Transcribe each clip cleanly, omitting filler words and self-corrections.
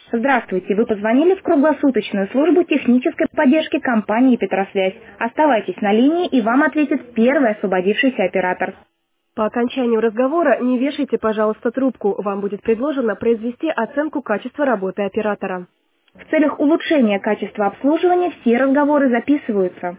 Здравствуйте, вы позвонили в круглосуточную службу технической поддержки компании «Петросвязь». Оставайтесь на линии, и вам ответит первый освободившийся оператор. По окончанию разговора не вешайте, пожалуйста, трубку. Вам будет предложено произвести оценку качества работы оператора. В целях улучшения качества обслуживания все разговоры записываются.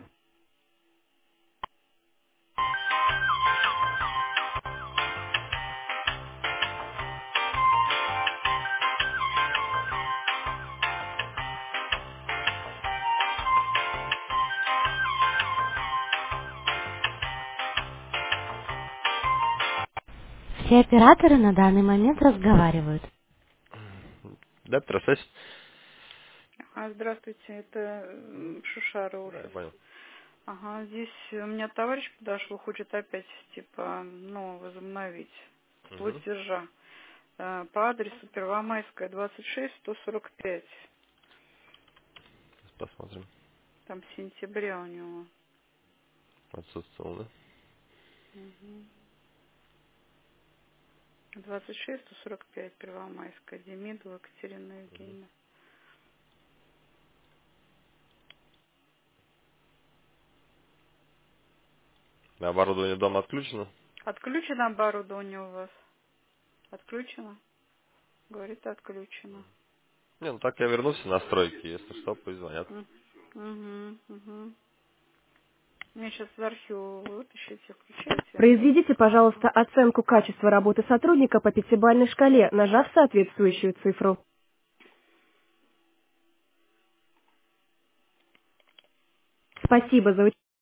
Все операторы на данный момент разговаривают. Да, процесс. Здравствуйте, это Шушара Да, я офис. понял. Ага, здесь у меня товарищ подошел, хочет опять, типа, возобновить Угу. платежа по адресу Первомайская, 26, 145. Посмотрим. Там сентября у него. Отсутствовал, да? Угу. 26, 145, Первомайская, Демидова Екатерина Евгеньевна. Оборудование дома отключено. Отключено оборудование у вас? Отключено? Говорит, отключено. Не, ну так я вернусь в настройки, если что, пусть звонят. Угу, угу. Мне сейчас из архива вытащите, включайте. Произведите, пожалуйста, оценку качества работы сотрудника по пятибалльной шкале, нажав соответствующую цифру. Спасибо за